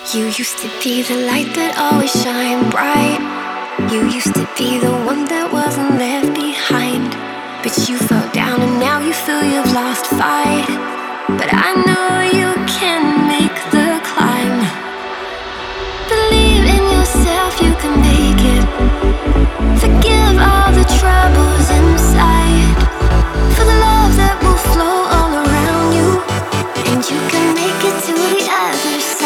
You used to be the light that always shined bright. You used to be the one that wasn't left behind. But you fell down and now you feel you've lost fight. But I know you can make the climb. Believe in yourself, you can make it. Forgive all the troubles inside. For the love that will flow all around you. And you can make it to the other side.